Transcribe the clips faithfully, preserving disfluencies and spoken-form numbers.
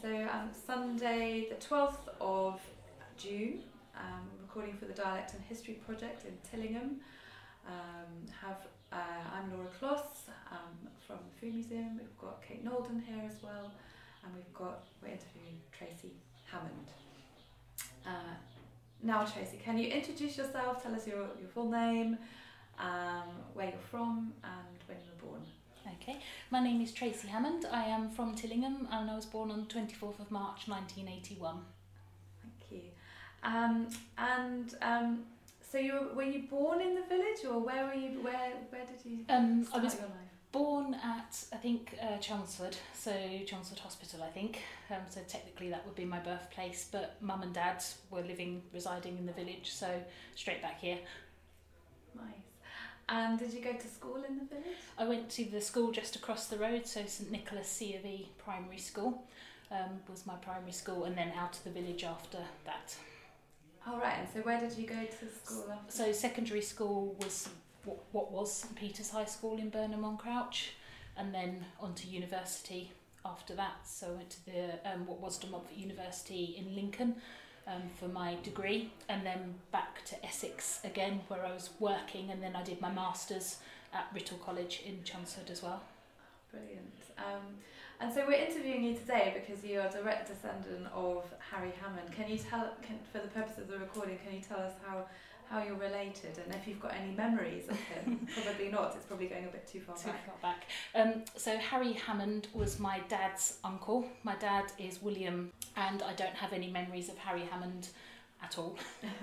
so um, Sunday the twelfth of June, um, recording for the Dialect and History Project in Tillingham. Um, have uh, I'm Laura Kloss um, from the Food Museum. We've got Kate Nolden here as well, and we've got we're interviewing Tracy Hammond. Uh, now, Tracy, can you introduce yourself? Tell us your, your full name, um, where you're from, and when you were born. Okay, my name is Tracy Hammond. I am from Tillingham, and I was born on the twenty-fourth of March nineteen eighty-one. Thank you. Um, and um, so you were, were you born in the village, or where were you? Where where did you Um, start I was your life? born at, I think, uh, Chelmsford, so Chelmsford Hospital, I think. Um, so technically that would be my birthplace, but mum and dad were living, residing in the village, so straight back here. Nice. And did you go to school in the village? I went to the school just across the road, so St Nicholas C of E Primary School um, was my primary school, and then out of the village after that. Oh, right. And so where did you go to school after? So secondary school was what, what was St Peter's High School in Burnham-on-Crouch, and then on to university after that. So I went to the um, what was De Montfort University in Lincoln um, for my degree, and then back to Essex again where I was working, and then I did my masters at Writtle College in Chelmsford as well. Brilliant. Um, and so we're interviewing you today because you are a direct descendant of Harry Hammond. Can you tell, can, for the purpose of the recording, can you tell us how, how you're related, and if you've got any memories of him? Probably not, it's probably going a bit too far Too back. far back. Um, so Harry Hammond was my dad's uncle. My dad is William, and I don't have any memories of Harry Hammond at all.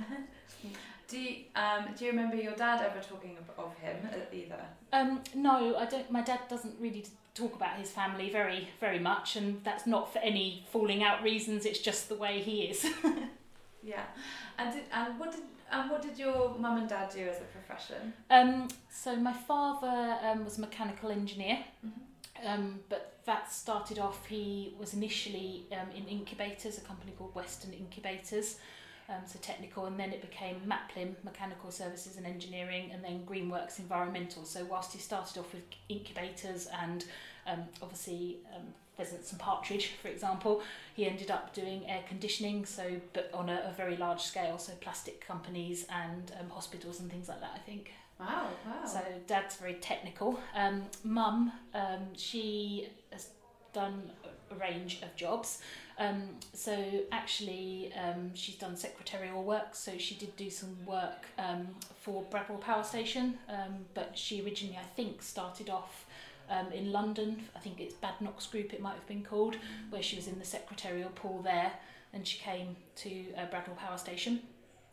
Do you, um, do you remember your dad ever talking of, of him uh, either? Um, no, I don't. My dad doesn't really talk about his family very, very much, and that's not for any falling out reasons. It's just the way he is. Yeah. And did, and what did and what did your mum and dad do as a profession? Um, so my father um, was a mechanical engineer, Mm-hmm. um, but that started off. He was initially um, in incubators, a company called Western Incubators. Um, so technical, and then it became Maplin, Mechanical Services and Engineering, and then Greenworks Environmental. So whilst he started off with incubators and um, obviously um, pheasants and partridge, for example, he ended up doing air conditioning, so but on a, a very large scale, so plastic companies and um, hospitals and things like that, I think. Wow, wow. So dad's very technical. Um, Mum, um, she has done a range of jobs. Um, so actually um, she's done secretarial work, so she did do some work um, for Bradwell Power Station, um, but she originally, I think, started off um, in London. I think it's Badnox Group it might have been called, where she was in the secretarial pool there, and she came to uh, Bradwell Power Station,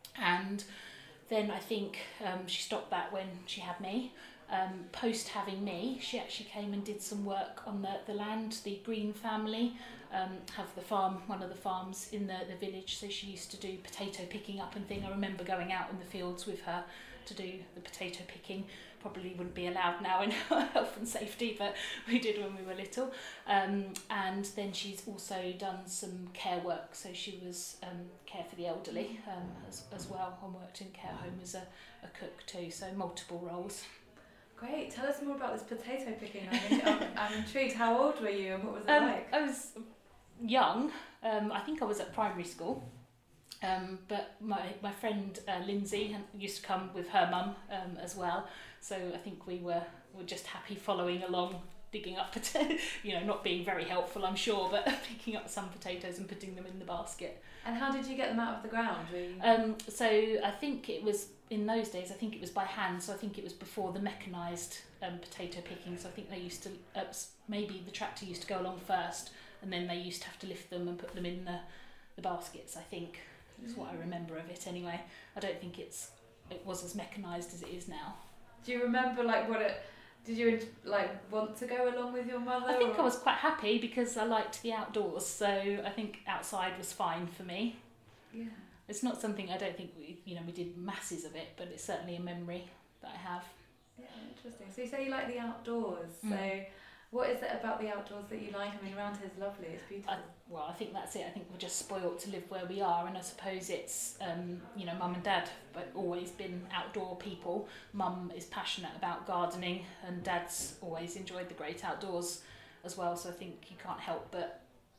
and then I think um, she stopped that when she had me. Um, post having me, she actually came and did some work on the, the land. The Green family um, have the farm, one of the farms in the, the village, so she used to do potato picking up and thing. I remember going out in the fields with her to do the potato picking. Probably wouldn't be allowed now in health and safety, but we did when we were little. Um, and then she's also done some care work, so she was um, care for the elderly um, as, as well, and worked in care home as a, a cook too, so multiple roles. Great. Tell us more about this potato picking. I'm, I'm, I'm intrigued. How old were you and what was it Um, like? I was young. Um, I think I was at primary school. Um, but my my friend uh, Lindsay used to come with her mum um, as well. So I think we were were just happy following along, digging up potatoes. You know, not being very helpful, I'm sure, but picking up some potatoes and putting them in the basket. And how did you get them out of the ground? Were you... Um, so I think it was in those days. I think it was by hand. So I think it was before the mechanised um, potato picking. So I think they used to uh, maybe the tractor used to go along first, and then they used to have to lift them and put them in the the baskets. I think is what I remember of it. Anyway, I don't think it's it was as mechanised as it is now. Do you remember like what it? Did you like want to go along with your mother? I think or? I was quite happy because I liked the outdoors. So I think outside was fine for me. Yeah. It's not something I don't think we, you know, we did masses of it, but it's certainly a memory that I have. Yeah, interesting. So you say you like the outdoors. Mm. So what is it about the outdoors that you like? I mean, around here is lovely. It's beautiful. I, well, I think that's it. I think we're just spoilt to live where we are, and I suppose it's, um, you know, mum and dad have always been outdoor people. Mum is passionate about gardening, and dad's always enjoyed the great outdoors as well. So I think you can't help but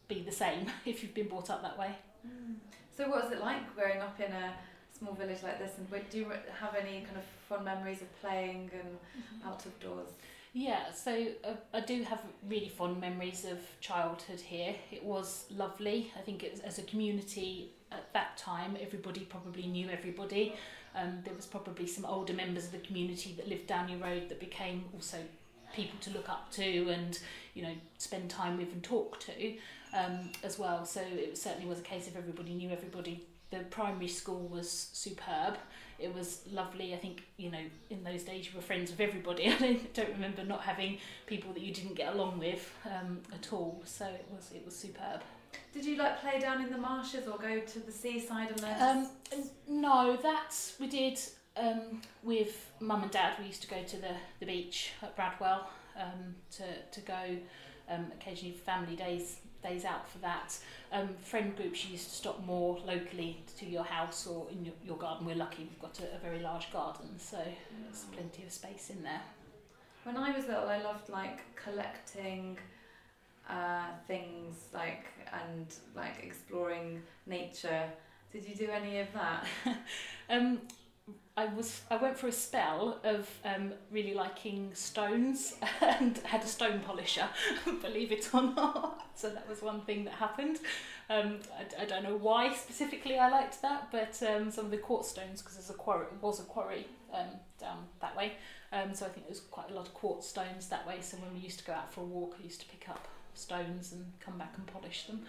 be the same if you've been brought up that way. Mm. So what was it like growing up in a small village like this, and do you have any kind of fond memories of playing and mm-hmm. out of doors? Yeah, so uh, I do have really fond memories of childhood here. It was lovely. I think it was, as a community at that time, everybody probably knew everybody. Um, there was probably some older members of the community that lived down your road that became also people to look up to and, you know, spend time with and talk to um, as well. So it certainly was a case of everybody knew everybody. The primary school was superb. It was lovely. I think, you know, in those days you were friends with everybody. I don't remember not having people that you didn't get along with um, at all. So it was it was superb. Did you like play down in the marshes or go to the seaside and learn? Um, no, that's we did um, with mum and dad. We used to go to the, the beach at Bradwell um, to to go um, occasionally for family days days out for that. Um, friend groups used to stop more locally to your house or in your, your garden. We're lucky we've got a, a very large garden, so mm. there's plenty of space in there. When I was little, I loved like collecting uh, things like and like exploring nature. Did you do any of that? um, I was I went for a spell of um, really liking stones and had a stone polisher, believe it or not. So that was one thing that happened. Um, I, I don't know why specifically I liked that, but um, some of the quartz stones, because there's a quarry, was a quarry um, down that way. Um, so I think there was quite a lot of quartz stones that way. So when we used to go out for a walk, I used to pick up stones and come back and polish them.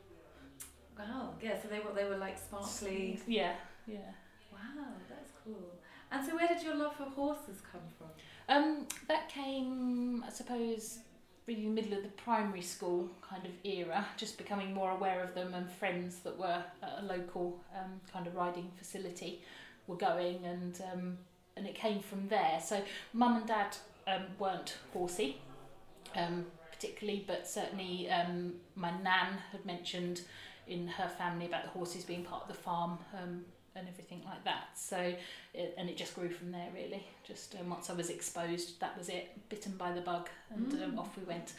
Wow, yeah. So they were they were like sparkly. Yeah, yeah. Wow, that's cool. And so where did your love for horses come from? Um, that came, I suppose, really in the middle of the primary school kind of era, just becoming more aware of them, and friends that were at a local um, kind of riding facility were going, and um, and it came from there. So mum and dad um, weren't horsey um, particularly, but certainly um, my nan had mentioned in her family about the horses being part of the farm um, and everything like that. So, it, and it just grew from there really. Just um, once I was exposed, that was it. Bitten by the bug, and mm. um, off we went.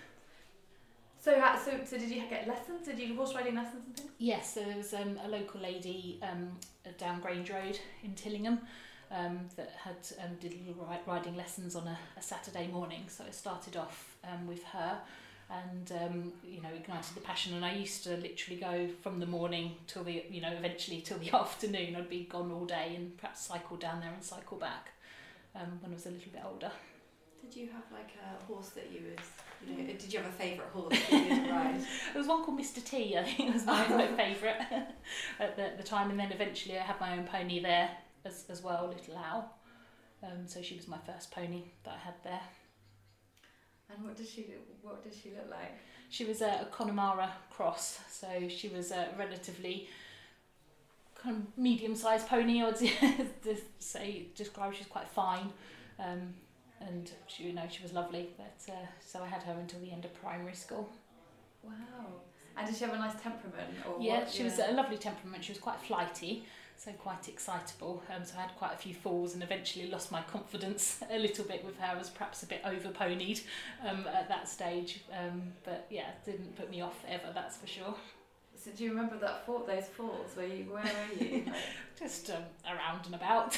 So, uh, so, so did you get lessons? Did you do horse riding lessons and things? Yes, so there was um, a local lady um, down Grange Road in Tillingham um, that had um, did little riding lessons on a, a Saturday morning. So I started off um, with her. And um, you know, ignited the passion. And I used to literally go from the morning till the, you know, eventually till the afternoon. I'd be gone all day and perhaps cycle down there and cycle back um, when I was a little bit older. Did you have like a horse that you was, you know, did you have a favourite horse that you would ride? There was one called Mister T, I think was my, my favourite at the, the time. And then eventually I had my own pony there as, as well, Little Owl. Um, so she was my first pony that I had there. And what did she what did she look like? She was a, a Connemara cross, so she was a relatively kind of medium-sized pony. I would say describe she was quite fine, um, and she, you know, she was lovely. But uh, so I had her until the end of primary school. Wow! And did she have a nice temperament? Or yeah, what? she yeah. was a lovely temperament. She was quite flighty. So quite excitable, um, so I had quite a few falls and eventually lost my confidence a little bit with her. I was perhaps a bit over ponied um, at that stage, um, but yeah, didn't put me off ever, that's for sure. So do you remember that fall, those falls? Where you, where were you? Like... Just um, around and about,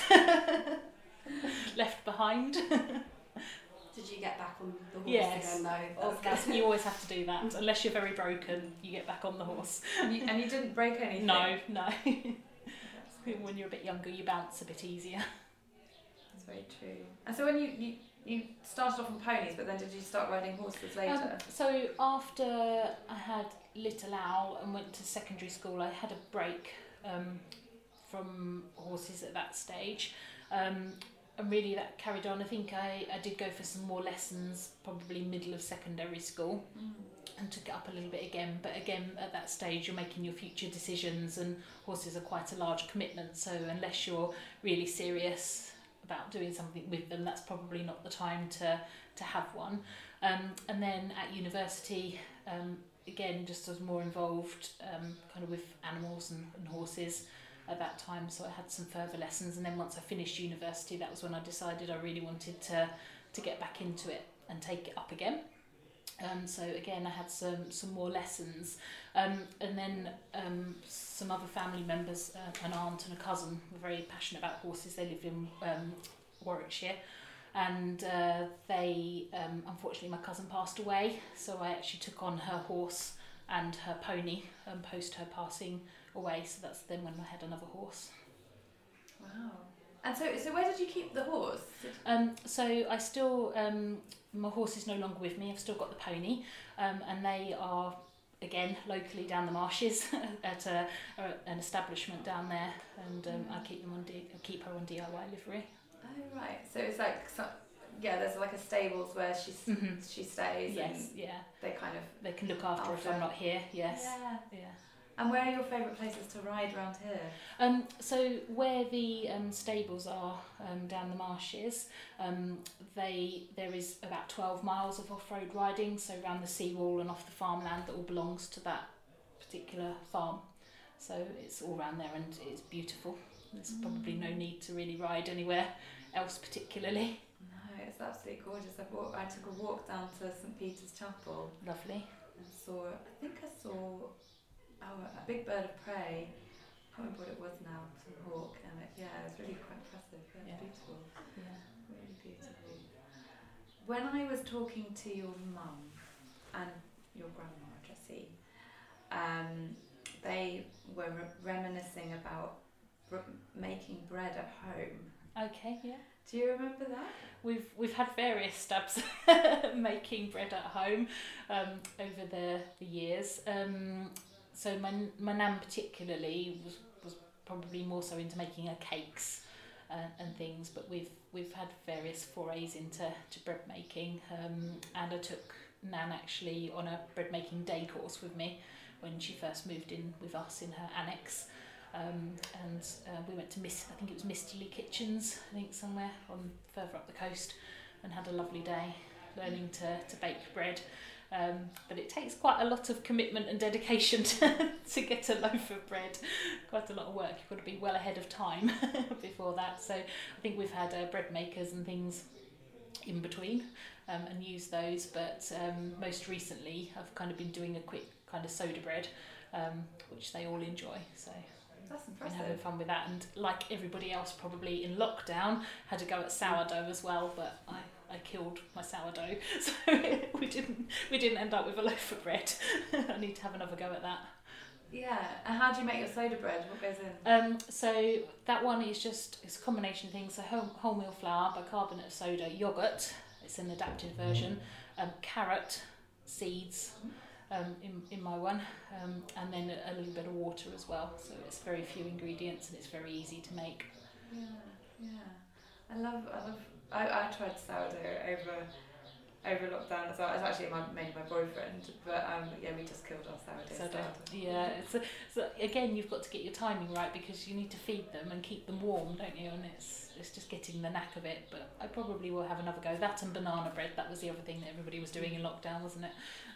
left behind. Did you get back on the horse yes. again? No, that's, that's, you always have to do that. Unless you're very broken, you get back on the horse. And you, and you didn't break anything? No, no. When you're a bit younger, you bounce a bit easier. That's very true. And so when you, you, you started off on ponies, but then did you start riding horses later? Um, so after I had Little Owl and went to secondary school, I had a break um, from horses at that stage. Um, and really that carried on. I think I, I did go for some more lessons, probably middle of secondary school. Mm. And took it up a little bit again, but again at that stage you're making your future decisions, and horses are quite a large commitment, so unless you're really serious about doing something with them, that's probably not the time to to have one. Um, and then at university, um, again just was more involved um, kind of with animals and, and horses at that time, so I had some further lessons. And then once I finished university, that was when I decided I really wanted to to get back into it and take it up again. Um, so again, I had some, some more lessons. Um, and then um, some other family members, uh, an aunt and a cousin, were very passionate about horses. They lived in um, Warwickshire. And uh, they, um, unfortunately, my cousin passed away. So I actually took on her horse and her pony um, post her passing away. So that's then when I had another horse. Wow. And so, so where did you keep the horse? Um, so I still, um, my horse is no longer with me. I've still got the pony, um, and they are again locally down the marshes at a, a, an establishment down there, and um, I keep them on D, I keep her on D I Y livery. Oh right, so it's like some, yeah, there's like a stables where she's Mm-hmm. she stays. Yes, and yeah. They kind of They can look after, after. if I'm not here. Yes. Yeah. Yeah. And where are your favourite places to ride around here? Um, so where the um, stables are um, down the marshes, um, they there is about twelve miles of off-road riding, so around the seawall and off the farmland that all belongs to that particular farm. So it's all around there and it's beautiful. There's mm. probably no need to really ride anywhere else particularly. No, it's absolutely gorgeous. I, walked, I took a walk down to St Peter's Chapel. Lovely. And saw, I think I saw oh, a big bird of prey. I can't remember what it was now, some hawk, and it, yeah, it was really quite impressive. Yeah, Yeah. Beautiful. Yeah. Really beautiful. When I was talking to your mum and your grandma, Jessie, um, they were re- reminiscing about r- making bread at home. Okay, yeah. Do you remember that? We've we've had various stabs making bread at home um, over the, the years. Um, so my my nan particularly was, was probably more so into making her cakes uh, and things, but we've we've had various forays into to bread making. Um, and I took nan actually on a bread making day course with me when she first moved in with us in her annex. Um, and uh, we went to Miss, I think it was Misterly Kitchens, I think somewhere on further up the coast, and had a lovely day learning to, to bake bread. Um, but it takes quite a lot of commitment and dedication to, to get a loaf of bread. Quite a lot of work. You've got to be well ahead of time before that. So I think we've had uh, bread makers and things in between um, and used those. But um, most recently I've kind of been doing a quick kind of soda bread, um, which they all enjoy. So that's been impressive. having fun with that, and like everybody else probably in lockdown had to go at sourdough as well, but I, I killed my sourdough, so we didn't we didn't end up with a loaf of bread. I need to have another go at that. Yeah, and how do you make your soda bread? What goes in? Um, so that one is just it's a combination of things. So whole, wholemeal flour, bicarbonate of soda, yogurt. It's an adapted version. Um, carrot seeds. Um, in, in my one, um, and then a, a little bit of water as well. So it's very few ingredients and it's very easy to make. Yeah, yeah. I love, I love. I, I tried sourdough over, over lockdown as well. It's actually my mainly my boyfriend, but um, yeah, we just killed our sourdough. So starter. yeah, it's a, so again you've got to get your timing right because you need to feed them and keep them warm, don't you? And it's it's just getting the knack of it. But I probably will have another go. That and banana bread. That was the other thing that everybody was doing in lockdown, wasn't it?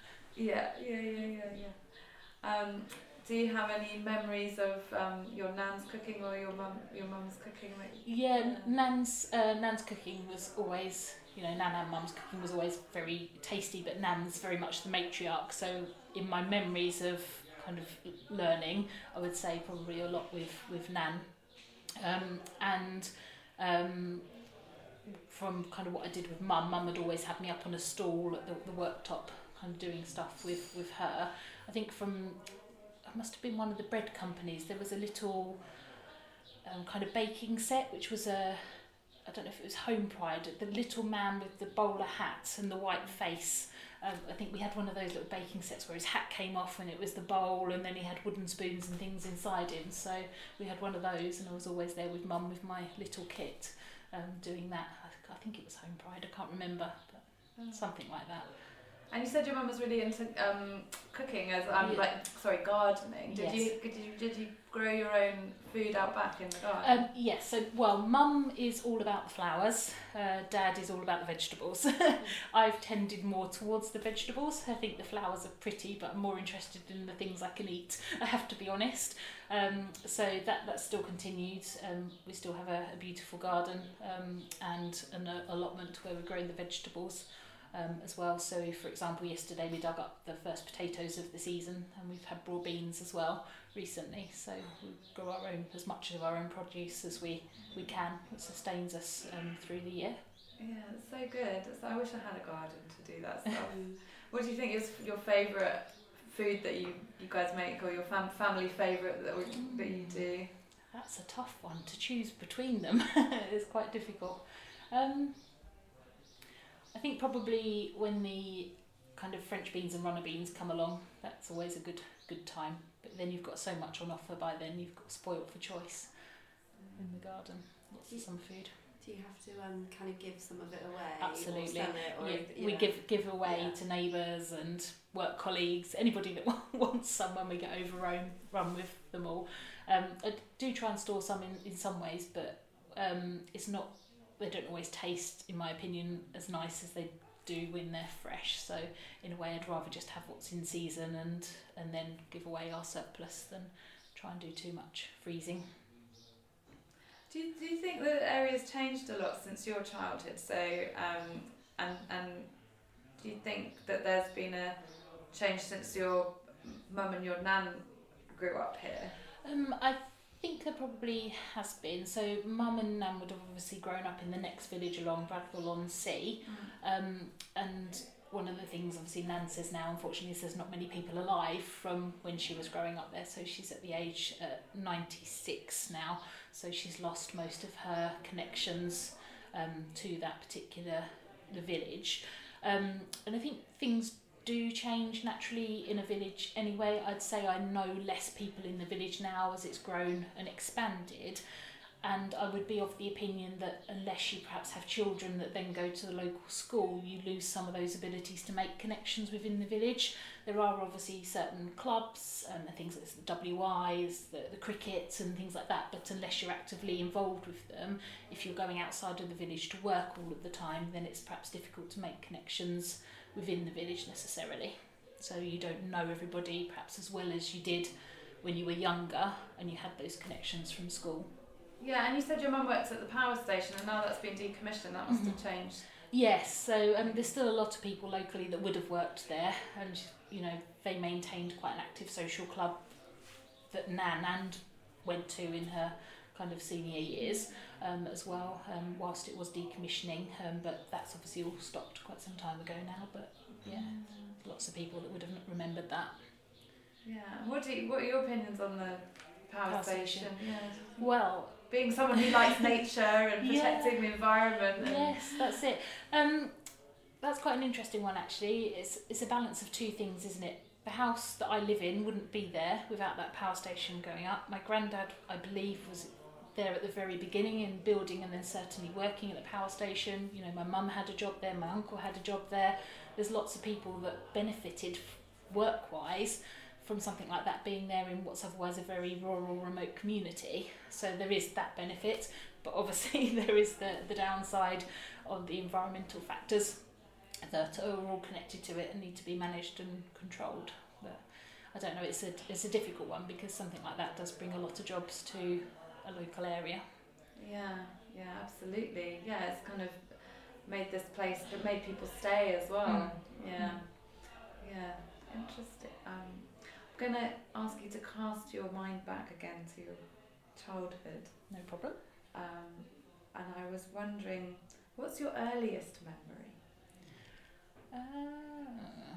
Yeah, yeah, yeah, yeah, yeah. Um, do you have any memories of um, your nan's cooking or your mum, your mum's cooking? Like, Yeah, yeah. Nan's uh, Nan's cooking was always, you know, Nan and Mum's cooking was always very tasty, but Nan's very much the matriarch. So in my memories of kind of learning, I would say probably a lot with with Nan, um, and um, from kind of what I did with Mum. Mum had always had me up on a stool at the, the worktop, kind of doing stuff with, with her. I think from, it must have been one of the bread companies, there was a little um, kind of baking set, which was a, I don't know if it was Home Pride, the little man with the bowler hat and the white face. Um, I think we had one of those little baking sets where his hat came off and it was the bowl, and then he had wooden spoons and things inside him. So we had one of those, and I was always there with Mum with my little kit um, doing that. I, I think it was Home Pride, I can't remember, but Oh. something like that. And you said your mum was really into um, cooking, as um, Yeah. like sorry, gardening. Did Yes. you did you did you grow your own food out back in the garden? Um, yes, so, well, Mum is all about the flowers, uh, Dad is all about the vegetables. I've tended more towards the vegetables. I think the flowers are pretty, but I'm more interested in the things I can eat, I have to be honest. Um, so that, that still continues. Um, we still have a, a beautiful garden um, and an uh, allotment where we're growing the vegetables. um, as well. So for example, yesterday we dug up the first potatoes of the season, and we've had broad beans as well recently. So we grow our own, as much of our own produce as we, we can. It sustains us um, through the year. Yeah, it's so good. It's, I wish I had a garden to do that stuff. What do you think is your favourite food that you, you guys make, or your fam- family favourite that, we, that you do? That's a tough one to choose between them. It's quite difficult. Um, I think probably when the kind of French beans and runner beans come along, that's always a good good time. But then you've got so much on offer by then, you've got spoilt for choice in the garden. Lots of some food. Do you have to um, kind of give some of it away? Absolutely. Or sell it, or yeah, if, we yeah. give give away Yeah. to neighbours and work colleagues, anybody that wants some when we get overrun run with them all. Um, I do try and store some in, in some ways, but um, it's not. They don't always taste, in my opinion, as nice as they do when they're fresh. So in a way, I'd rather just have what's in season and and then give away our surplus than try and do too much freezing. Do you, do you think the area's changed a lot since your childhood? So, um, and and do you think that there's been a change since your mum and your nan grew up here? Um, I think there probably has been. So mum and nan would have obviously grown up in the next village along, Bradwell-on-Sea. Mm. Um, and one of the things obviously Nan says now, unfortunately, is there's not many people alive from when she was growing up there. So she's at the age uh, ninety-six now. So she's lost most of her connections um, to that particular the village. Um, and I think things do change naturally in a village anyway. I'd say I know less people in the village now as it's grown and expanded. And I would be of the opinion that unless you perhaps have children that then go to the local school, you lose some of those abilities to make connections within the village. There are obviously certain clubs and um, things like the W Is, the, the cricket and things like that, but unless you're actively involved with them, if you're going outside of the village to work all of the time, then it's perhaps difficult to make connections within the village necessarily. So you don't know everybody perhaps as well as you did when you were younger and you had those connections from school. Yeah, and you said your mum works at the power station, and now that's been decommissioned. That must mm-hmm. have changed. Yes, so um, there's still a lot of people locally that would have worked there, and you know they maintained quite an active social club that Nan and went to in her kind of senior years um, as well, um, whilst it was decommissioning. Um, but that's obviously all stopped quite some time ago now. But yeah, mm. lots of people that would have remembered that. Yeah. What do you, what are your opinions on the power, power station? station? Yeah. Well. Being someone who likes nature and protecting yeah. the environment. And yes, that's it. Um, that's quite an interesting one actually. It's it's a balance of two things, isn't it? The house that I live in wouldn't be there without that power station going up. My granddad, I believe, was there at the very beginning in building and then certainly working at the power station. You know, my mum had a job there, my uncle had a job there. There's lots of people that benefited work-wise from something like that being there in what's otherwise a very rural, remote community. So there is that benefit, but obviously there is the, the downside of the environmental factors that are all connected to it and need to be managed and controlled. But I don't know, it's a, it's a difficult one because something like that does bring a lot of jobs to a local area. Yeah, yeah, absolutely. Yeah, it's kind of made this place, it made people stay as well. Mm. Yeah, mm. yeah, interesting. Um, I'm going to ask you to cast your mind back again to your childhood. No problem. Um, and I was wondering, what's your earliest memory? Uh,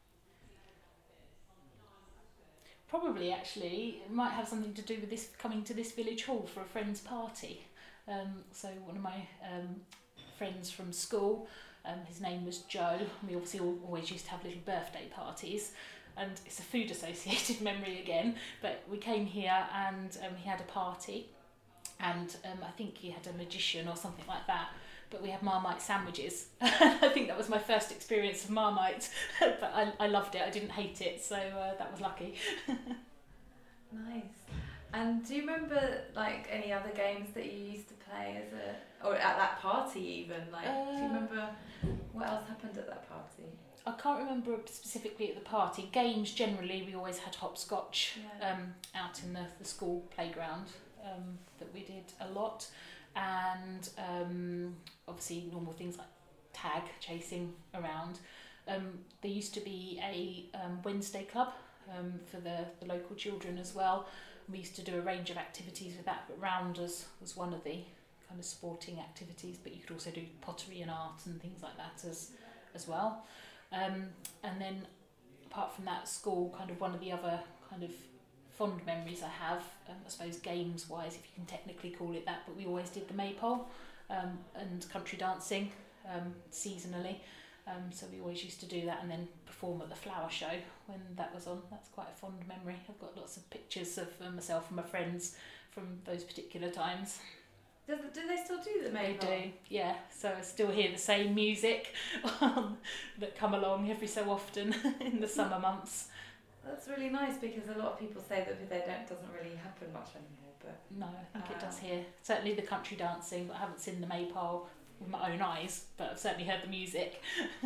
probably, actually, it might have something to do with this coming to this village hall for a friend's party. Um, so one of my um, friends from school, um, his name was Joe. We obviously all, always used to have little birthday parties. And it's a food associated memory again, but we came here and um, he had a party and um, I think he had a magician or something like that, but we had Marmite sandwiches. I think that was my first experience of Marmite, but I, I loved it, I didn't hate it, so uh, that was lucky. Nice. And do you remember like any other games that you used to play as a, or at that party even, like uh, do you remember what else happened at that party? I can't remember specifically at the party. Games generally, we always had hopscotch yeah. um, out in the, the school playground um, that we did a lot, and um, obviously normal things like tag chasing around. Um, there used to be a um, Wednesday club um, for the, the local children as well. We used to do a range of activities with that, but rounders was one of the kind of sporting activities, but you could also do pottery and art and things like that as as well. Um, and then apart from that, school, kind of one of the other kind of fond memories I have, um, I suppose games wise, if you can technically call it that, but we always did the maypole um, and country dancing um, seasonally. Um, so we always used to do that and then perform at the flower show when that was on. That's quite a fond memory. I've got lots of pictures of uh, myself and my friends from those particular times. Do, do they still do the maypole? They do, yeah. So I still hear the same music um, that come along every so often in the summer months. That's really nice, because a lot of people say that they don't doesn't really happen much anymore. But no, I think um, it does here. Certainly the country dancing, but I haven't seen the maypole with my own eyes, but I've certainly heard the music.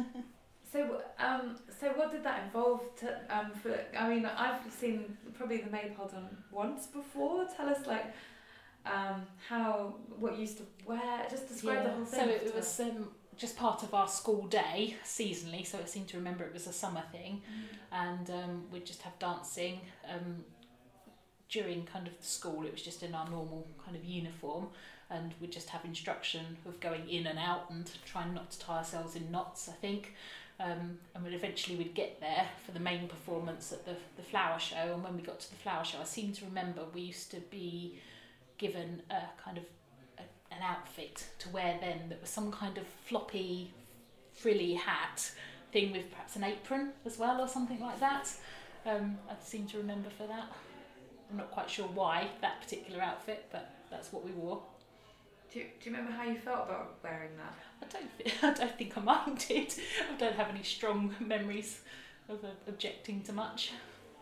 So, um, so what did that involve? To, um, for I mean, I've seen probably the maypole done once before. Tell us, like, um, how what you used to wear. Just describe yeah. the whole thing. So it, it was um, just part of our school day seasonally. So I seem to remember it was a summer thing, mm. and um, we'd just have dancing. Um, during kind of the school, it was just in our normal kind of uniform. And we'd just have instruction of going in and out and trying not to tie ourselves in knots, I think. Um, and we'd eventually we'd get there for the main performance at the, the flower show. And when we got to the flower show, I seem to remember we used to be given a kind of a, an outfit to wear then that was some kind of floppy, frilly hat thing with perhaps an apron as well or something like that. Um, I seem to remember for that. I'm not quite sure why that particular outfit, but that's what we wore. Do you, do you remember how you felt about wearing that? I don't, th- I don't think I minded. I don't have any strong memories of uh, objecting to much.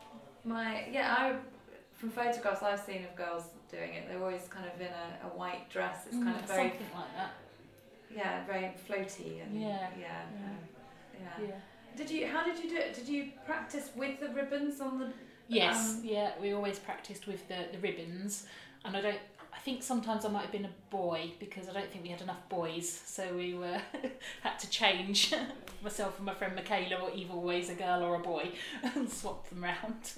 My yeah, I from photographs I've seen of girls doing it, they're always kind of in a, a white dress. It's kind mm, of very something like that. Yeah, very floaty and yeah, yeah, yeah. Um, yeah. yeah. Did you? How did you do it? Did you practice with the ribbons on the? Yes, um, yeah. We always practiced with the, the ribbons, and I don't. I think sometimes I might have been a boy because I don't think we had enough boys, so we were had to change myself and my friend Michaela were either always a girl or a boy and swap them round.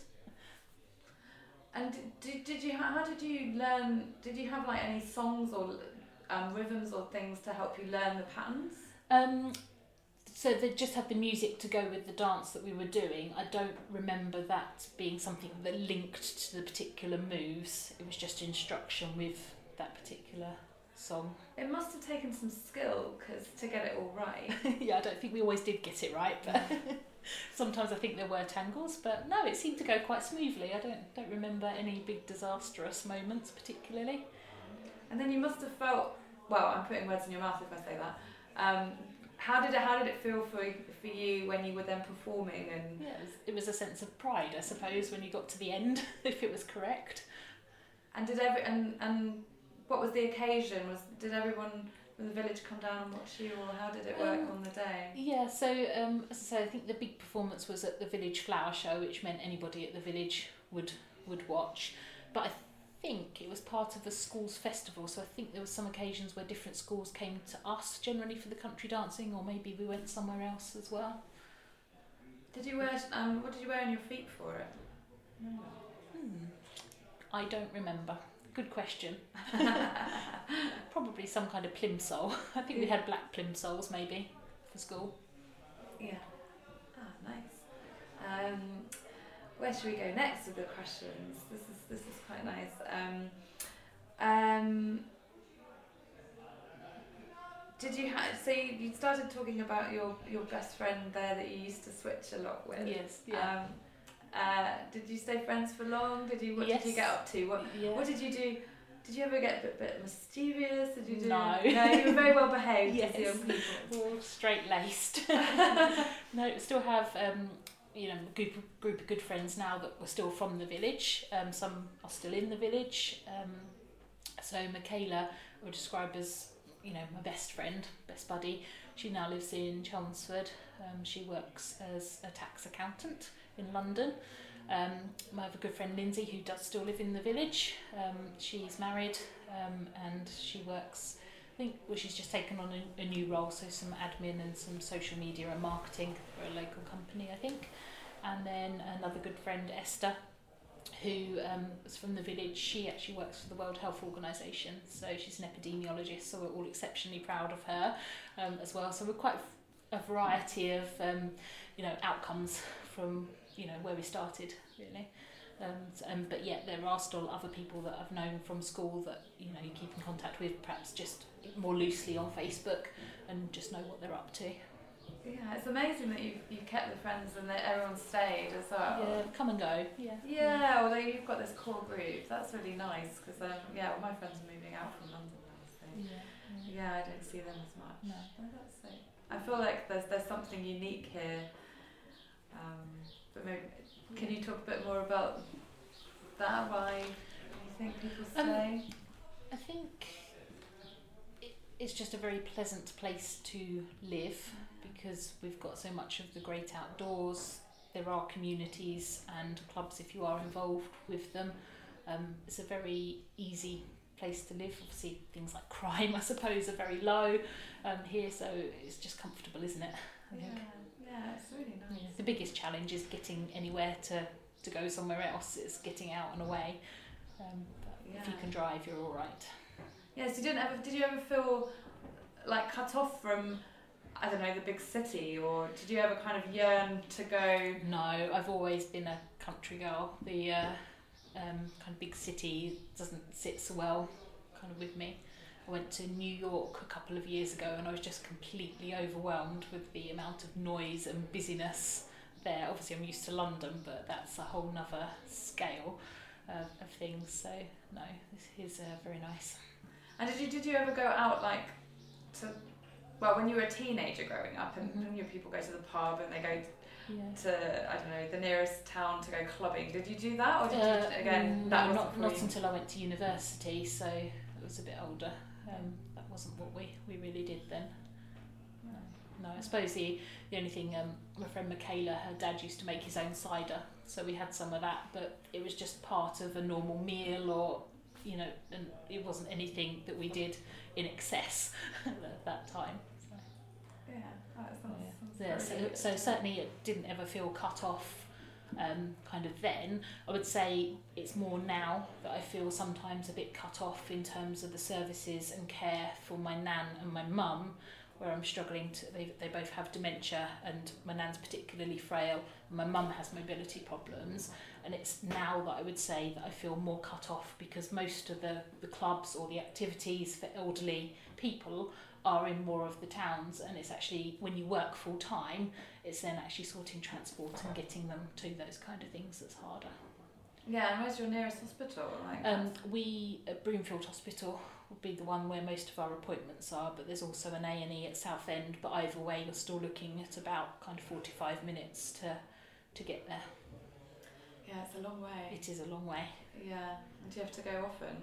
And did did you how did you learn? Did you have like any songs or um, rhythms or things to help you learn the patterns? Um, so they just had the music to go with the dance that we were doing. I don't remember that being something that linked to the particular moves. It was just instruction with that particular song. It must have taken some skill cause to get it all right. Yeah, I don't think we always did get it right, but sometimes I think there were tangles. But no, it seemed to go quite smoothly. I don't don't remember any big disastrous moments particularly. And then you must have felt, well, I'm putting words in your mouth if I say that. Um, How did it? How did it feel for for you when you were then performing? And yeah, it was, it was a sense of pride, I suppose, when you got to the end, if it was correct. And did every and and what was the occasion? Was did everyone from the village come down and watch you, or how did it work um, on the day? Yeah, so um, as I say, I think the big performance was at the village flower show, which meant anybody at the village would would watch. But I think it was part of the school's festival, so I think there were some occasions where different schools came to us generally for the country dancing, or maybe we went somewhere else as well. Did you wear um what did you wear on your feet for it? Hmm. I don't remember. Good question. Probably some kind of plimsoll. I think we had black plimsolls maybe for school. Yeah. Ah, nice. Um Where should we go next with the questions? This is this is quite nice. Um, um, did you have? So you, you started talking about your, your best friend there that you used to switch a lot with. Yes. Yeah. Um, uh, did you stay friends for long? Did you? What yes. did you get up to? What yeah. What did you do? Did you ever get a bit, bit mischievous? Did you do? No. No, you were very well behaved yes. as young people. All straight laced. No, still have. Um, you know, a group of, group of good friends now that were still from the village. Um, some are still in the village. Um, so Michaela, I would describe as, you know, my best friend, best buddy. She now lives in Chelmsford. Um, she works as a tax accountant in London. Um, I have a good friend Lindsay who does still live in the village. Um, she's married um, and she works I think well, she's just taken on a, a new role, so some admin and some social media and marketing for a local company, I think. And then another good friend, Esther, who um, is from the village. She actually works for the World Health Organization, so she's an epidemiologist, so we're all exceptionally proud of her um, as well. So we're quite a variety of um, you know outcomes from you know where we started, really. Um, so, um, but yet there are still other people that I've known from school that you know you keep in contact with, perhaps just more loosely on Facebook, and just know what they're up to. Yeah, it's amazing that you've, you've kept the friends and that everyone stayed as well. Yeah, come and go. Yeah. Yeah, although you've got this core group, that's really nice because um, yeah, well, my friends are moving out from London now, so Yeah. yeah, I don't see them as much. No. Oh, that's so. I feel like there's there's something unique here. Um, but maybe can you talk a bit more about that? Why you think people stay? Um, I think it, it's just a very pleasant place to live because we've got so much of the great outdoors. There are communities and clubs if you are involved with them. Um, it's a very easy place to live. Obviously things like crime I suppose are very low um, here, so it's just comfortable, isn't it? I yeah, think. yeah, it's really nice. Yeah. The biggest challenge is getting anywhere to, to go somewhere else. It's getting out and away. Um, but Yeah. if you can drive, you're all right. Yes, you didn't ever. Did you ever feel like cut off from, I don't know, the big city, or did you ever kind of yearn to go? No, I've always been a country girl. The uh, um, kind of big city doesn't sit so well kind of with me. I went to New York a couple of years ago and I was just completely overwhelmed with the amount of noise and busyness there. Obviously I'm used to London, but that's a whole nother scale uh, of things. So no, this is uh, very nice. And did you did you ever go out like to, well, when you were a teenager growing up, and Mhm. when your people go to the pub and they go Yeah. to, I don't know, the nearest town to go clubbing, did you do that, or did Uh, you again? no, that wasn't not for not you? until I went to university, so it was a bit older. Um, that wasn't what we, we really did then. No, no, I suppose the, the only thing, um, my friend Michaela, her dad used to make his own cider, so we had some of that, but it was just part of a normal meal, or, you know, and it wasn't anything that we did in excess at that time. So, Yeah, that sounds, yeah. sounds Yeah, very so, good. so certainly it didn't ever feel cut off um, kind of then. I would say it's more now that I feel sometimes a bit cut off in terms of the services and care for my nan and my mum, where I'm struggling to, they, they both have dementia, and my nan's particularly frail and my mum has mobility problems, and it's now that I would say that I feel more cut off because most of the, the clubs or the activities for elderly people are in more of the towns, and it's actually when you work full time, it's then actually sorting transport and getting them to those kind of things that's harder. Yeah, and where's your nearest hospital? Like, Um, we at Broomfield Hospital would be the one where most of our appointments are, but there's also an A and E at Southend. But either way, you're still looking at about kind of forty-five minutes to to get there. yeah, it's a long way. It is a long way. Yeah, and do you have to go often?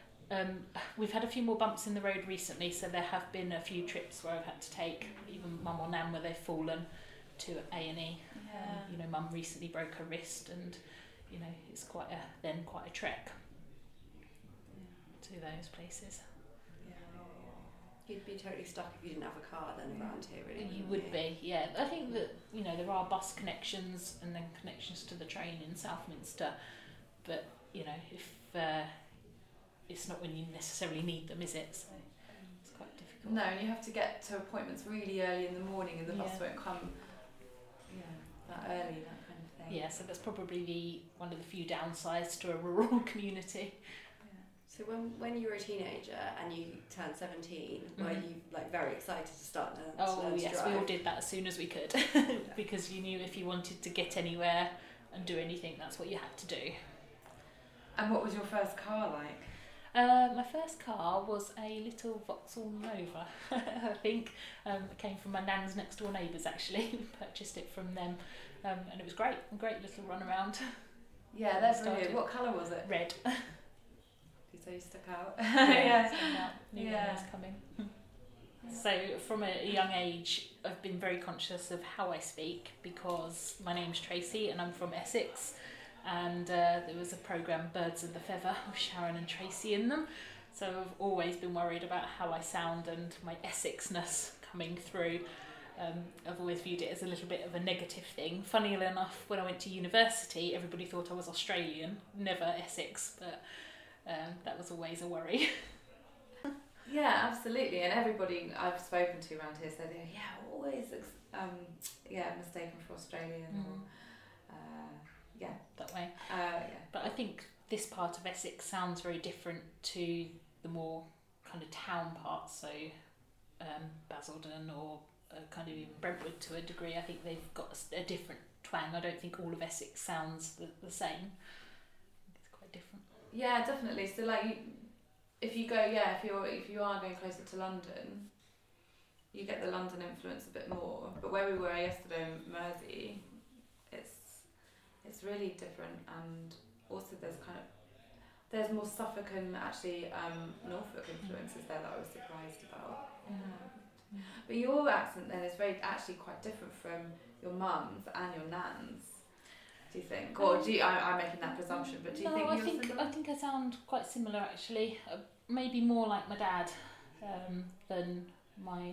Um, we've had a few more bumps in the road recently, so there have been a few trips where I've had to take even mum or nan where they've fallen to A and E. Yeah. Um, you know, mum recently broke her wrist, and you know it's quite a then quite a trek to those places. Yeah, You'd be totally stuck if you didn't have a car then around here, really. You wouldn't would be, yeah. I think that you know there are bus connections and then connections to the train in Southminster, but you know if uh, it's not when you necessarily need them, is it? So it's quite difficult. No, and you have to get to appointments really early in the morning, and the bus Yeah. won't come. Yeah, that early, that kind of thing. Yeah, so that's probably the one of the few downsides to a rural community. So when when you were a teenager and you turned seventeen, were Mhm. you like very excited to start learn, to Oh learn to yes, drive? we all did that as soon as we could, because you knew if you wanted to get anywhere and do anything, that's what you had to do. And what was your first car like? Uh, my first car was a little Vauxhall Nova, I think. Um, it came from my nan's next door neighbours actually. We purchased it from them, um, and it was great, a great little run around. Yeah, that's Started. brilliant. What colour was it? Red. So you stuck out. yeah. stand out. Knew when Yeah. it was coming. So from a young age, I've been very conscious of how I speak because my name's Tracy and I'm from Essex, and uh, there was a programme Birds of the Feather with Sharon and Tracy in them, So I've always been worried about how I sound and my Essexness coming through. Um, I've always viewed it as a little bit of a negative thing. Funnily enough, when I went to university, everybody thought I was Australian, never Essex, but um, that was always a worry. Yeah, absolutely. And everybody I've spoken to around here said, yeah, always, um, yeah, mistaken for Australian mm. or, uh, yeah. That way. Uh, yeah. But I think this part of Essex sounds very different to the more kind of town parts, so um, Basildon or uh, kind of Brentwood to a degree. I think they've got a, a different twang. I don't think all of Essex sounds the, the same. It's quite different. Yeah, definitely. So like, you, if you go, yeah, if you're if you are going closer to London, you get the London influence a bit more. But where we were yesterday in Mersey, it's it's really different, and also there's kind of there's more Suffolk and actually um, Norfolk influences there that I was surprised about. Yeah. Mm. But your accent then is very actually quite different from your mum's and your nan's. Do you think, or do you, I, I'm making that presumption? But do you no, think I you're think similar? I think I sound quite similar actually. Uh, maybe more like my dad um, than my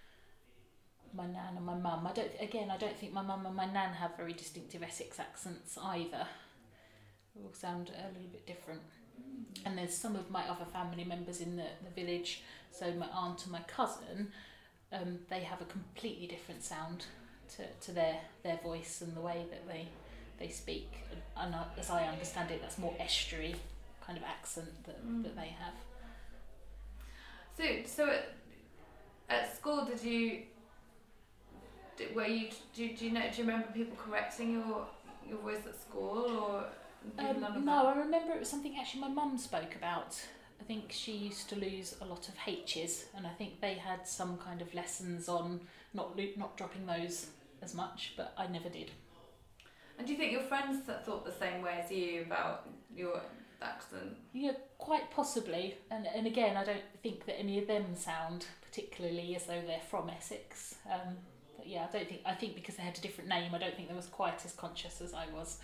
my nan and my mum. I don't. Again, I don't think my mum and my nan have very distinctive Essex accents either. They all sound a little bit different. Mm. And there's some of my other family members in the, the village. So my aunt and my cousin, um, they have a completely different sound to, to their their voice and the way that they. they speak, and uh, as I understand it, that's more estuary kind of accent that, mm. that they have. So, so at, at school, did you, did, were you, do, do you know, do you remember people correcting your your voice at school, or um, none of no? that? I remember it was something actually my mum spoke about. I think she used to lose a lot of H's, and I think they had some kind of lessons on not lo- not dropping those as much, but I never did. And do you think your friends thought the same way as you about your accent? Yeah, quite possibly. And and again, I don't think that any of them sound particularly as though they're from Essex. Um, but yeah, I don't think. I think because they had a different name, I don't think they was quite as conscious as I was.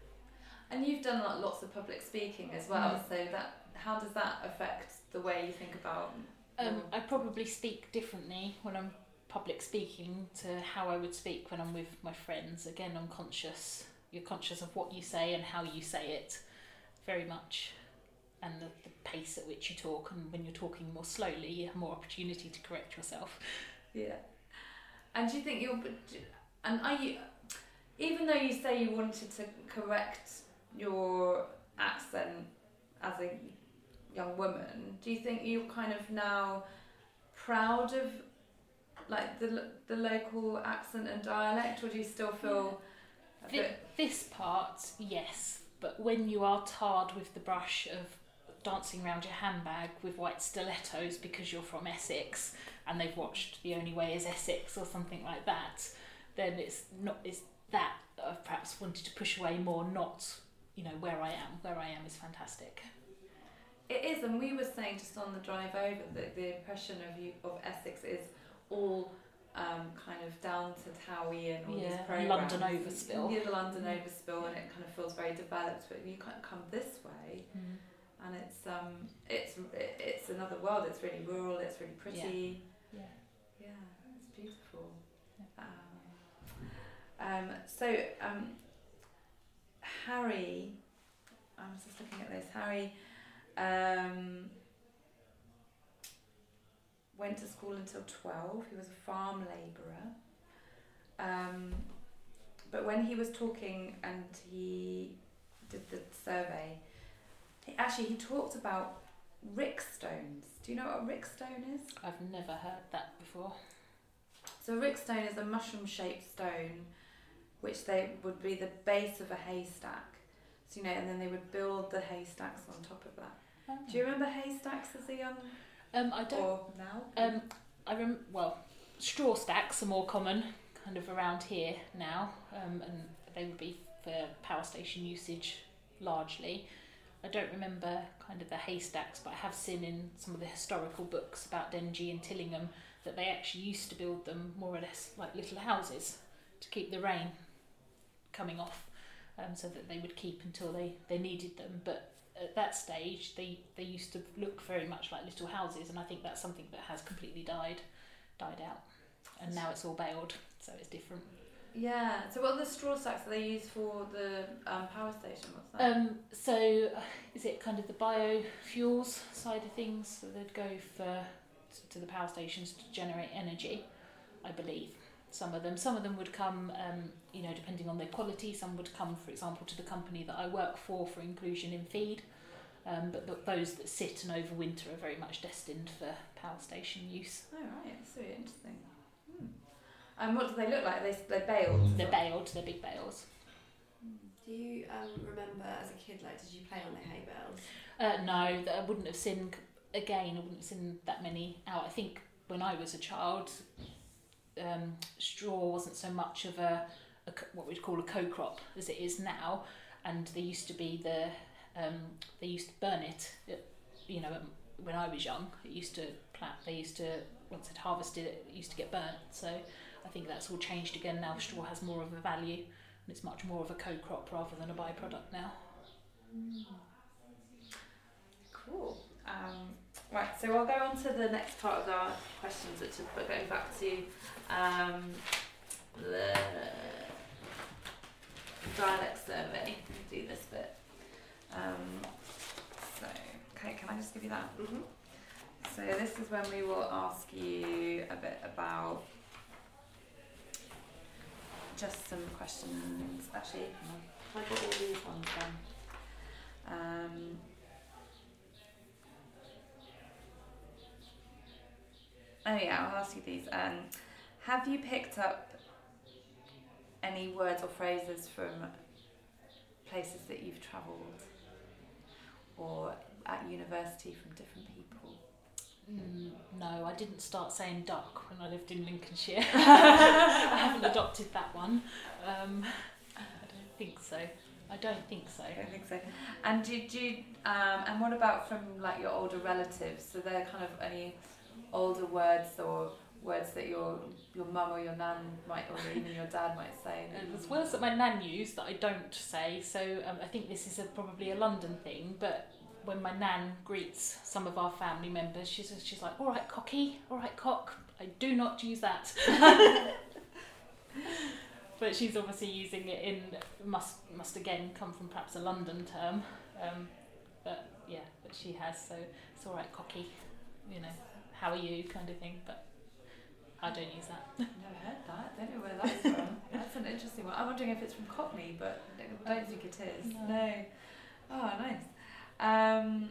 And you've done like, lots of public speaking as well. Mm. So that how does that affect the way you think about? Um, I probably speak differently when I'm public speaking to how I would speak when I'm with my friends. Again, I'm conscious. You're conscious of what you say and how you say it, very much, and the, the pace at which you talk. And when you're talking more slowly, you have more opportunity to correct yourself. Yeah. And do you think you're? And are you? Even though you say you wanted to correct your accent as a young woman, do you think you're kind of now proud of? Like the the local accent and dialect, or do you still feel yeah. a Th- bit... This part, yes, but when you are tarred with the brush of dancing around your handbag with white stilettos because you're from Essex and they've watched The Only Way Is Essex or something like that, then it's not it's that I've perhaps wanted to push away more, not, you know, where I am. Where I am is fantastic. It is, and we were saying just on the drive over that the impression of you of Essex is all um, kind of down to Towie and all yeah, these programs. London overspill. Yeah, the London mm. overspill, and it kind of feels very developed. But you can't come this way, mm. and it's um, it's it's another world. It's really rural. It's really pretty. Yeah, yeah, yeah it's beautiful. Yeah. Um, um, so um, Harry, I was just looking at this. Harry. Um, went to school until twelve. He was a farm labourer. Um, but when he was talking and he did the survey, he, actually he talked about rickstones. Do you know what a rickstone is? I've never heard that before. So a rickstone is a mushroom-shaped stone, which they would be the base of a haystack. So, you know, and then they would build the haystacks on top of that. Oh. Do you remember haystacks as a young? Um, I don't. Or now? Um, I rem. Well, straw stacks are more common, kind of around here now, um, and they would be for power station usage largely. I don't remember kind of the haystacks, but I have seen in some of the historical books about Dengie and Tillingham that they actually used to build them more or less like little houses to keep the rain coming off. um, so that they would keep until they, they needed them. But at that stage, they, they used to look very much like little houses, and I think that's something that has completely died died out, and now it's all baled, so it's different. Yeah. So what are the straw stacks that they use for the um, power station? What's that? Um, so uh, is it kind of the biofuels side of things? So they'd go for to the power stations to generate energy, I believe. Some of them, some of them would come, um, you know, depending on their quality. Some would come, for example, to the company that I work for for inclusion in feed. Um, but th- those that sit and overwinter are very much destined for power station use. Oh right, that's really interesting. Hmm. And what do they look like? They they baled. They're baled. They're big bales. Do you um, remember as a kid, like, did you play on the hay bales? Uh, no, that I wouldn't have seen. Again, I wouldn't have seen that many out. I think when I was a child, um, straw wasn't so much of a, a co- what we'd call a co-crop as it is now, and there used to be the um, they used to burn it. it you know, um, when I was young, it used to plant. They used to once they'd harvested it, it used to get burnt. So I think that's all changed again now. Straw has more of a value, and it's much more of a co-crop rather than a byproduct now. Mm. Cool. Um, right, so I'll go on to the next part of our questions, which is going back to um, the dialect survey. We'll do this bit. Um, so, okay, can I just give you that? Mm-hmm. So this is when we will ask you a bit about just some questions. Actually, I've got all these ones done. Um, Oh yeah, I'll ask you these. Um, have you picked up any words or phrases from places that you've travelled, or at university from different people? Mm, no, I didn't start saying duck when I lived in Lincolnshire. I haven't adopted that one. Um, I don't think so. I don't think so. I don't think so. And did you? Um, and what about from like your older relatives? So they're kind of any older words or words that your your mum or your nan might, or even your dad might say? And there's words that my nan used that I don't say, so um, I think this is a, probably a London thing, but when my nan greets some of our family members, she's she's like, all right, cocky, all right, cock. I do not use that. But she's obviously using it in, must must again come from perhaps a London term. Um, but yeah, but she has, so it's all right, cocky, you know. How are you, kind of thing, but I don't use that. Never heard that. Don't know where that's from. That's an interesting one. I'm wondering if it's from Cockney, but I don't think it is. No. No. Oh, nice. Um,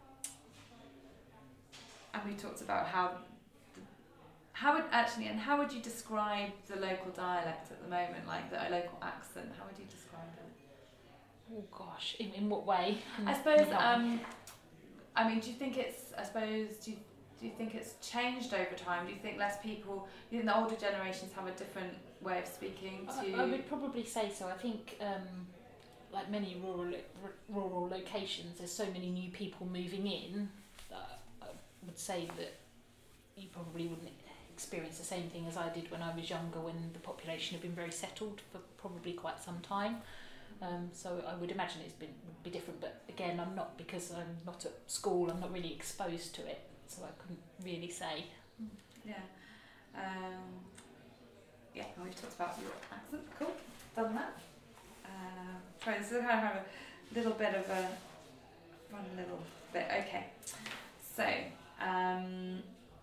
and we talked about how, how would actually, and how would you describe the local dialect at the moment, like the local accent? How would you describe it? Oh gosh, in, in what way? I suppose. Um, I mean, do you think it's? I suppose. Do you, Do you think it's changed over time? Do you think less people, do you think the older generations have a different way of speaking to... I, I would probably say so. I think, um, like many rural r- rural locations, there's so many new people moving in that I would say that you probably wouldn't experience the same thing as I did when I was younger, when the population had been very settled for probably quite some time. Um, so I would imagine it's been would be different, but again, I'm not, because I'm not at school, I'm not really exposed to it. So I couldn't really say. Yeah. Um, yeah, and we've talked about your accent. Cool. Done that. Um, sorry, this is kind of have a little bit of a one little bit. Okay. So, um,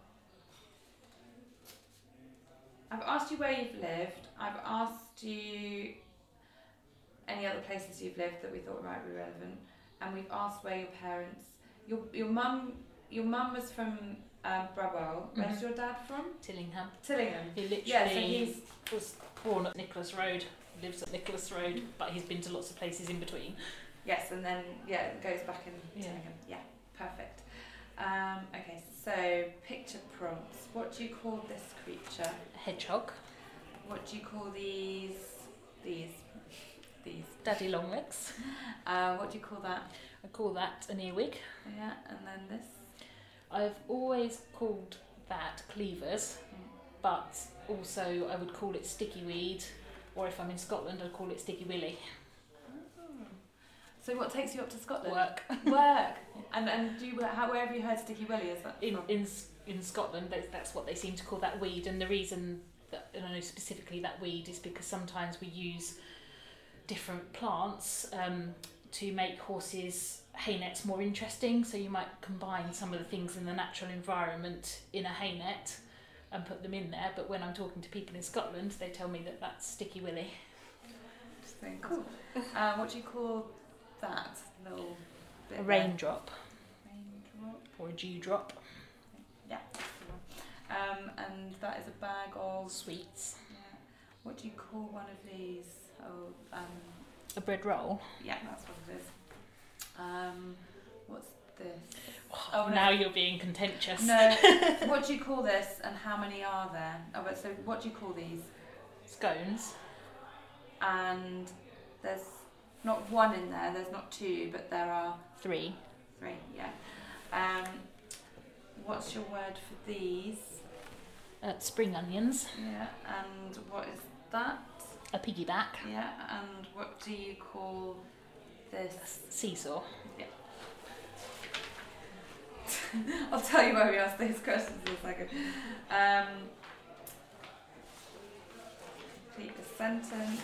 I've asked you where you've lived. I've asked you any other places you've lived that we thought might be relevant, and we've asked where your parents, your your mum. Your mum was from um, Brabwell. Where's Mm-hmm. your dad from? Tillingham. Tillingham. He literally Yeah, so he's was born at Nicholas Road, lives at Nicholas Road, but he's been to lots of places in between. yes, and then yeah, it goes back in Yeah. Tillingham. Yeah, perfect. Um, okay, so picture prompts. What do you call this creature? A hedgehog. What do you call these? These. These. Daddy Longlegs. Uh, what do you call that? I call that an earwig. Yeah, and then this. I've always called that cleavers, but also I would call it sticky weed, or if I'm in Scotland, I'd call it sticky willy. So what takes you up to Scotland? Work. Work. And and do you, how, where have you heard Sticky Willy? Is that In from? in in Scotland, that's, that's what they seem to call that weed, and the reason that and I know specifically that weed is because sometimes we use different plants um, to make horses' hay nets more interesting. So you might combine some of the things in the natural environment in a hay net and put them in there. But when I'm talking to people in Scotland, they tell me that that's Sticky Willy. Interesting. Cool. Um, what do you call that little bit? A there? raindrop Raindrop. or a dewdrop. Yeah. Um, and that is a bag of. Sweets. Yeah. What do you call one of these? Oh, um, A bread roll. yeah, that's what it is. Um, what's this? Oh, no. now you're being contentious. No. What do you call this, and how many are there? Oh, but so what do you call these? Scones. And there's not one in there. There's not two, but there are Three. three. Yeah. Um, what's your word for these? Uh, spring onions. Yeah. And what is that? A piggyback. Yeah. And what do you call this? Seesaw. I'll tell you why we ask these questions in a second. Um, complete the sentence.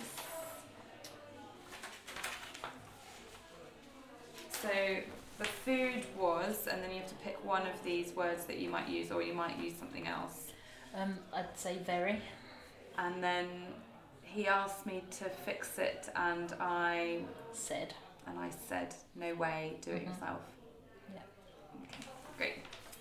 So the food was, and then you have to pick one of these words that you might use, or you might use something else. Um, I'd say very. And then he asked me to fix it, and I Said. and I said, "No way, do it Mhm. yourself." Yeah. Okay, great.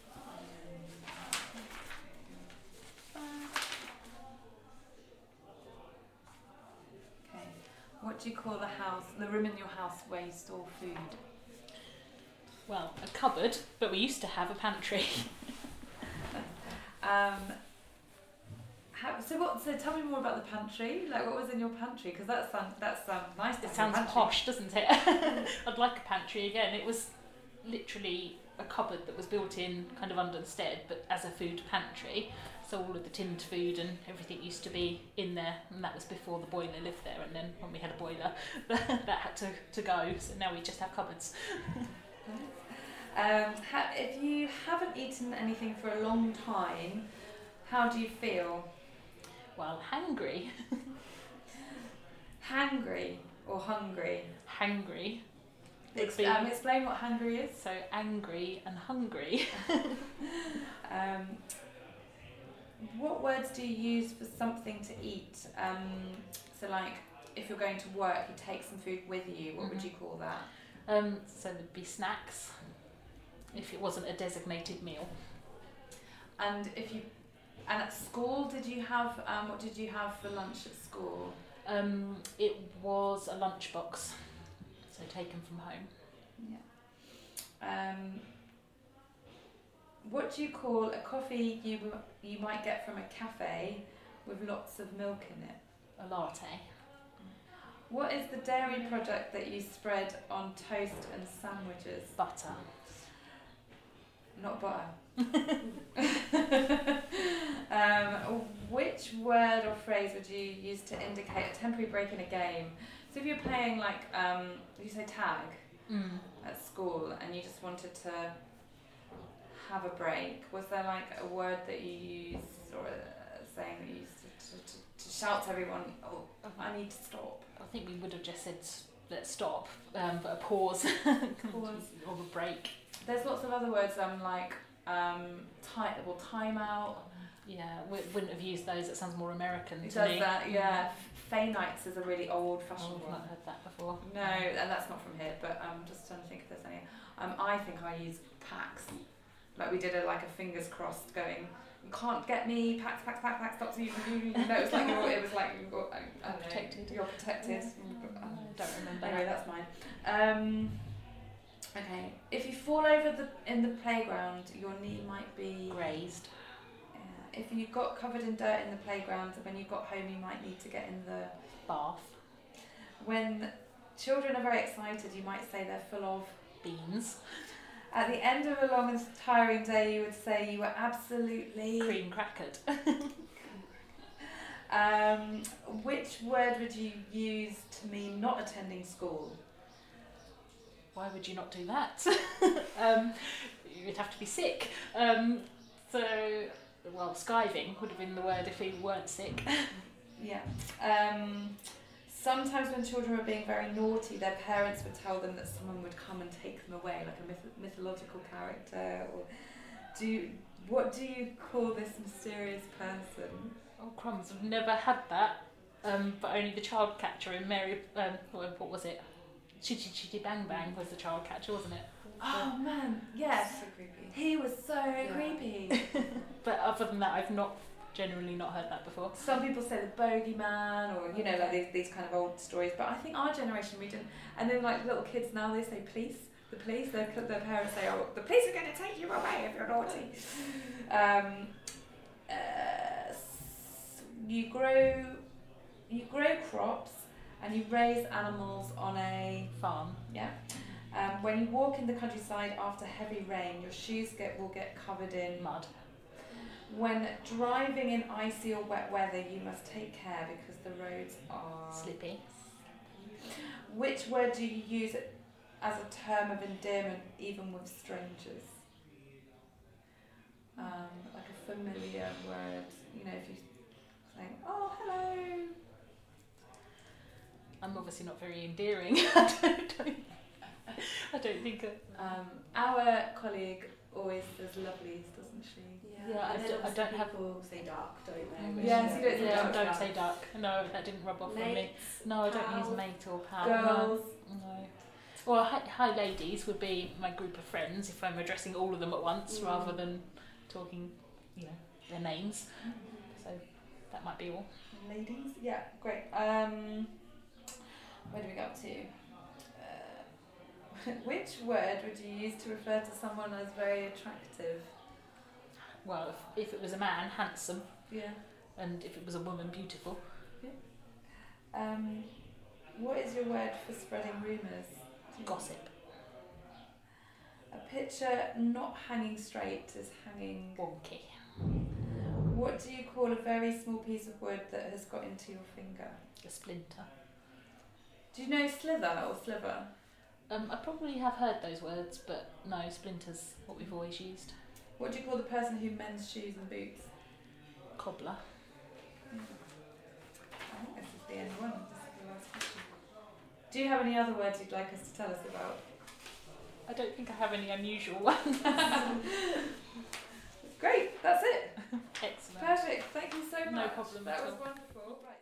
Okay. What do you call the house, the room in your house where you store food? Well, a cupboard, but we used to have a pantry. Um, how, so what? So tell me more about the pantry. Like, what was in your pantry? Because that sounds that sounds nice. to It have a sounds pantry. posh, doesn't it? I'd like a pantry again. It was literally a cupboard that was built in kind of under the stead, but as a food pantry. So all of the tinned food and everything used to be in there, and that was before the boiler lived there. And then when we had a boiler, that had to, to go. So now we just have cupboards. Um, ha- if you haven't eaten anything for a long time, how do you feel? Well, hangry. Hangry or hungry? Hangry. would Ex- be- um, explain what hungry is. So angry and hungry. Um, what words do you use for something to eat? Um, so, like, if you're going to work, you take some food with you. What would Mhm. you call that? Um, so there'd be snacks if it wasn't a designated meal. And if you, and at school, did you have? Um, what did you have for lunch at school? Um, it was a lunchbox, so taken from home. Yeah. Um, what do you call a coffee you you might get from a cafe with lots of milk in it? A latte. What is the dairy product that you spread on toast and sandwiches? Butter. Not butter. um, which word or phrase would you use to indicate a temporary break in a game? So if you're playing, like, um, you say tag Mm. at school and you just wanted to have a break, was there like a word that you used or a saying that you used to, to, to, to shout to everyone, oh, I need to stop? I think we would have just said let's stop, um, but a pause. Pause. Or a break. There's lots of other words um, like um, time, well, time out. Yeah, we wouldn't have used those. It sounds more American It to does me. that, yeah. Fay nights is a really old Oh, fashioned I've one. not heard that before. No, and that's not from here, but I'm um, just trying to think if there's any. Um, I think I use packs. Like we did a like a fingers crossed going, you can't get me, packs, packs, packs, packs, stop so you can do, you know, it was like, you're, it was like, you've got, I, I don't know, Protected. You're protected. I don't remember Anyway, that. that's mine. Um, okay, if you fall over the in the playground, your knee might be Grazed. Yeah. If you got covered in dirt in the playground, when you got home, you might need to get in the Bath. When children are very excited, you might say they're full of. Beans. At the end of a long and tiring day, you would say you were absolutely. Cream crackered. Um, which word would you use to mean not attending school? why would you not do that? um, you'd have to be sick. Um, so, well, skiving would have been the word if we weren't sick. Yeah. Um, sometimes when children were being very naughty, their parents would tell them that someone would come and take them away, like a myth- mythological character. Or do you, what do you call this mysterious person? Oh, crumbs, I've never had that. Um, but only the child catcher in Mary, um, what what was it? Chitty Chitty Bang Bang was the child catcher, wasn't it? Oh man, yes. So creepy. He was so Yeah. creepy. But other than that, I've not generally not heard that before. Some people say the bogeyman, or you know, like these, these kind of old stories. But I think our generation we didn't. And then like little kids now, they say police. The police. Their their parents say, "Oh, the police are going to take you away if you're naughty." Um, uh, s- you grow, you grow crops, and you raise animals on a Farm. yeah. Um, when you walk in the countryside after heavy rain, your shoes get will get covered in Mud. When driving in icy or wet weather, you must take care because the roads are... Slippy. Which word do you use as a term of endearment even with strangers? Um, like a familiar word. You know, if you say, oh, hello. I'm obviously not very endearing. I don't, don't, I don't think... A, Um, our colleague always says lovelies, doesn't she? Yeah, Yeah, I and then d- I obviously don't have- people say dark, don't they? Mm. Which Yes, is- you don't say yeah, dark. don't say dark. No, that didn't rub off on me. Mates, No, I don't pals. use mate or pal. Girls. No. no. Well, hi, hi ladies would be my group of friends if I'm addressing all of them at once Mm. rather than talking, you know, their names. So that might be all. Ladies? Yeah, great. Um, where do we go up to? Uh, which word would you use to refer to someone as very attractive? Well, if, if it was a man, handsome, Yeah. and if it was a woman, beautiful. Um, what is your word for spreading rumours? Gossip. A picture not hanging straight is hanging. Wonky. What do you call a very small piece of wood that has got into your finger? A splinter. Do you know slither or sliver? Um, I probably have heard those words, but no, splinter's what we've always used. What do you call the person who mends shoes and boots? Cobbler. I think this is the end one. This is the last question. Do you have any other words you'd like us to tell us about? I don't think I have any unusual ones. Great, that's it. Excellent. Perfect. Thank you so much. No problem That at was all. wonderful. Right.